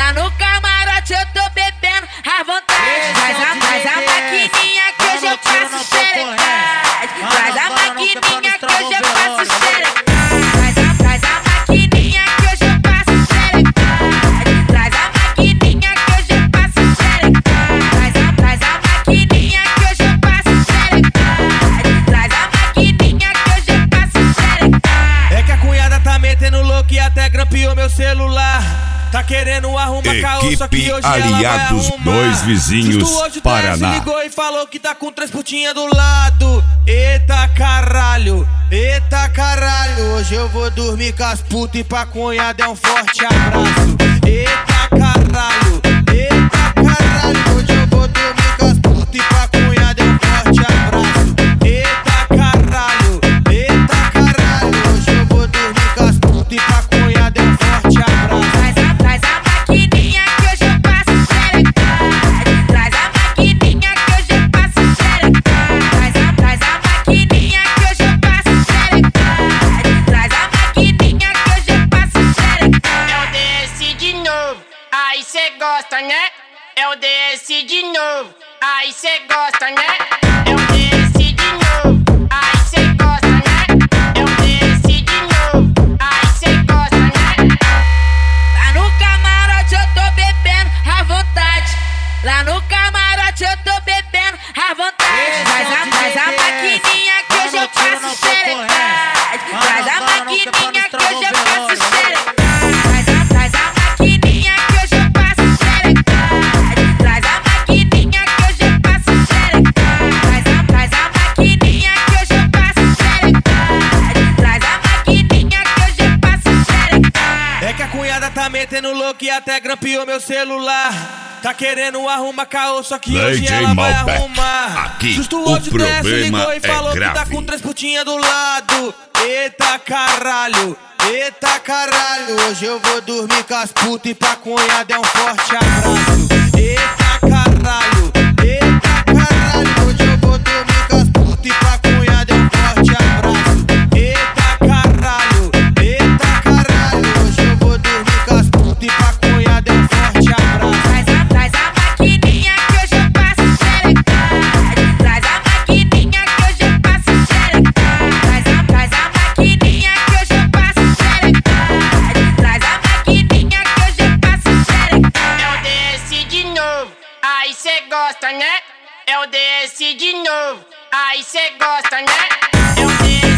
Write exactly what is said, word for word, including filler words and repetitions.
Lá no camarote eu tô bebendo à vontade. Traz a, traz a maquininha que hoje eu faço xerecade. Traz a maquininha que hoje eu faço xerecade. Traz a, traz a maquininha que hoje eu faço xerecade. Traz a maquininha que hoje eu faço xerecade. Traz a, traz a maquininha que hoje eu faço xerecade. Traz a maquininha que hoje eu faço xerecade. É que a cunhada tá metendo louco e até grampeou meu celular. Tá querendo arrumar caô, só que hoje Aliados ela vai Dois Vizinhos, Justo hoje o Paraná. Teste ligou e falou que tá com três putinhas do lado. Eita caralho, eita caralho. Hoje eu vou dormir com as putas e pra cunhada é um forte abraço. Eita caralho, eita caralho. Hoje eu vou dormir com as putas e pra cunhada é um forte abraço. Eita caralho, eita caralho. Hoje eu vou dormir com as putas e pra cunhada é um forte abraço. Traz a maquininha que hoje eu faço xerecade. Traz a maquininha que hoje eu faço xerecade. Traz a, traz a maquininha que hoje eu faço xerecade. Traz a maquininha que hoje eu faço xerecade. É o D S de novo, aí cê gosta, né? É o D S de novo, aí cê gosta, né? É o D S de novo, aí cê gosta, né? É o D S de novo, aí cê gosta, né? Lá no camarote eu tô bebendo à vontade. Lá no camarote eu tô bebendo à vontade. Traz a, traz a maquininha que hoje eu faço xerecade. Traz a maquininha que hoje eu faço xerecade. Traz a, traz a maquininha que hoje eu faço xerecade. Traz a maquininha que hoje eu faço xerecade. Traz a, traz a maquininha que hoje eu faço xerecade. Traz a maquininha que hoje eu faço xerecade. É que a cunhada tá metendo louco e até grampeou meu celular. Tá querendo arrumar caô, só que hoje D J ela vai Malbec. arrumar. Aqui Justo o hoje o Teste problema ligou e é falou que tá grave. com três putinhas do lado. Eita caralho, eita caralho. Hoje eu vou dormir com as putas e pra cunhada é um forte abraço. Eita caralho, eita caralho. Hoje eu vou dormir com as putas e pra cunhada é um forte abraço. Eita caralho, eita caralho. Hoje eu vou dormir com as putas e pra cunhada é um forte abraço. Traz a, traz a maquininha que hoje eu faço xerecade. Traz a maquininha que hoje eu faço xerecade. Traz a, traz a maquininha que hoje eu faço xerecade. Traz a maquininha que hoje eu faço xerecade. É o D S de novo, aí cê gosta, né? É o D S de novo, aí cê gosta, né? É o D S